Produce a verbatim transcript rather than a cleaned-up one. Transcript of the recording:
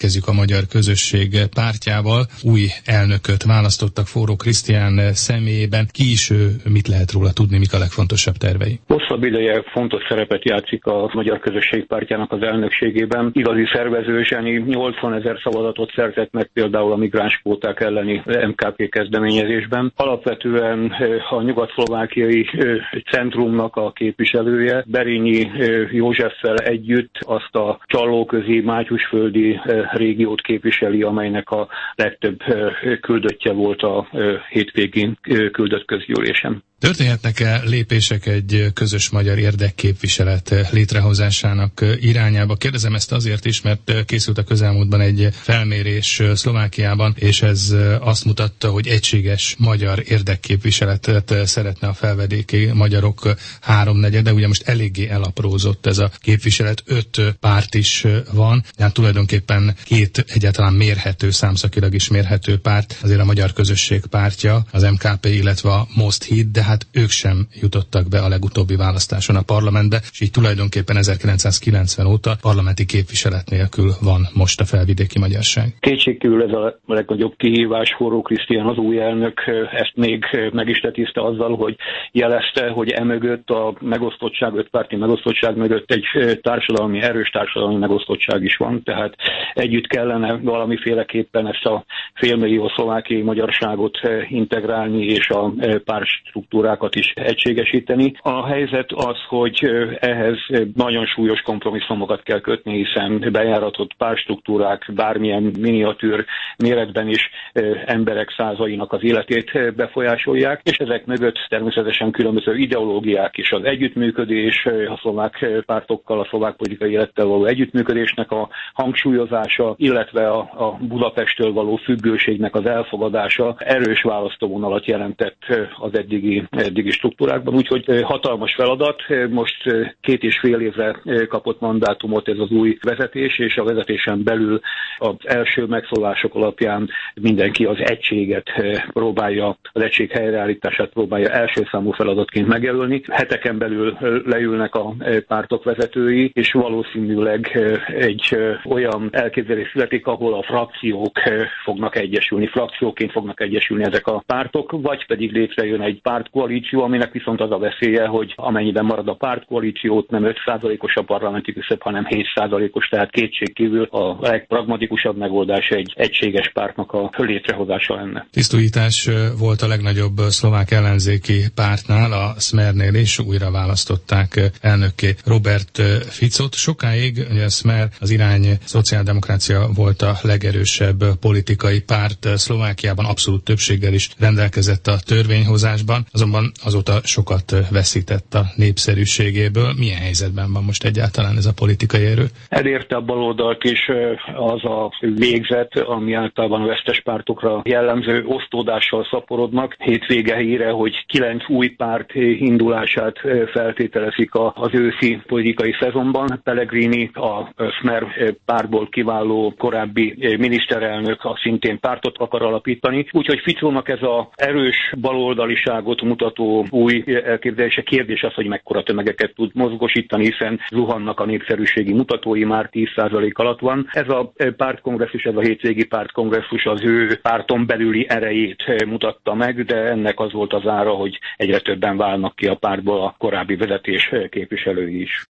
Kezdjük a Magyar Közösség pártjával. Új elnököt választottak Forró Krisztián személyében. Ki is ő, mit lehet róla tudni, mik a legfontosabb tervei? Hosszabb ideje fontos szerepet játszik a Magyar Közösség pártjának az elnökségében. Igazi szervezőzseni, nyolcvanezer szavazatot szerzett meg például a migránskvóták elleni em ká pé kezdeményezésben. Alapvetően a nyugat-szlovákiai centrumnak a képviselője, Berényi Józseffel együtt azt a csallóközi, mátyusföldi régiót képviseli, amelynek a legtöbb küldöttje volt a hétvégén küldött közgyűlésen. Történhetnek-e lépések egy közös magyar érdekképviselet létrehozásának irányába? Kérdezem ezt azért is, mert készült a közelmúltban egy felmérés Szlovákiában, és ez azt mutatta, hogy egységes magyar érdekképviseletet szeretne a felvedéki magyarok háromnegyede. Ugye most eléggé elaprózott ez a képviselet, öt párt is van, hát tulajdonképpen két egyáltalán mérhető, számszakilag is mérhető párt, azért a Magyar Közösség pártja, az em ká pé, illetve a Most Híd, de hát ők sem jutottak be a legutóbbi választáson a parlamentbe, és így tulajdonképpen ezerkilencszázkilencven óta parlamenti képviselet nélkül van most a felvidéki magyarság. Kétségkívül ez a legnagyobb kihívás. Forró Krisztián, az új elnök, ezt még meg is tetízte azzal, hogy jelezte, hogy emögött a megosztottság, ötpárti megosztottság mögött egy társadalmi, erős társadalmi megosztottság is van, tehát együtt kellene valamiféleképpen ezt a félmillió szlovákiai magyarságot integrálni, és a pártstruktúrákat is egységesíteni. A helyzet az, hogy ehhez nagyon súlyos kompromisszumokat kell kötni, hiszen bejáratott pártstruktúrák bármilyen miniatűr méretben is emberek százainak az életét befolyásolják, és ezek mögött természetesen különböző ideológiák is. Az együttműködés, a szlovák pártokkal, a szlovák politikai élettel való együttműködésnek a hangsúlyozása, illetve a, a Budapesttől való függőségnek az elfogadása erős választóvonalat jelentett az eddigi, eddigi struktúrákban, úgyhogy hatalmas feladat. Most két és fél évre kapott mandátumot ez az új vezetés, és a vezetésen belül az első megszólások alapján mindenki az egységet próbálja, az egység helyreállítását próbálja első számú feladatként megjelölni. Heteken belül leülnek a pártok vezetői, és valószínűleg egy olyan elképzelés születik, ahol a frakciók fognak egyesülni, frakcióként fognak egyesülni ezek a pártok, vagy pedig létrejön egy pártkoalíció, aminek viszont az a veszélye, hogy amennyiben marad a pártkoalíciót, nem öt százalékos a parlamenti küszöb, hanem hét százalékos, tehát kétségkívül a legpragmatikusabb megoldás egy egységes pártnak a létrehozása lenne. Tisztújítás volt a legnagyobb szlovák ellenzéki pártnál, a Smernél, és újra választották elnökké Robert Ficot. Sokáig ugye a Smer, az irány szociáldemokrácia volt a legerősebb politikai párt Szlovákiában, abszolút többséggel is rendelkezett a törvényhozásban, azonban azóta sokat veszített a népszerűségéből. Milyen helyzetben van most egyáltalán ez a politikai erő? Elérte a baloldalt is az a végzet, ami általában a vesztes pártokra jellemző, osztódással szaporodnak. Hétvége híre, hogy kilenc új párt indulását feltételezik az őszi politikai szezonban. Pellegrini, a Smer pártból kiváló korábbi miniszterelnök, a szintén pártot akar alapítani. Úgyhogy Ficónak ez az erős baloldaliságot mutató új elképzelése. Kérdés az, hogy mekkora tömegeket tud mozgosítani, hiszen zuhannak a népszerűségi mutatói, már tíz százalék alatt van. Ez a pártkongresszus, ez a hétvégi pártkongresszus az ő párton belüli erejét mutatta meg, de ennek az volt az ára, hogy egyre többen válnak ki a pártból, a korábbi vezetés képviselői is.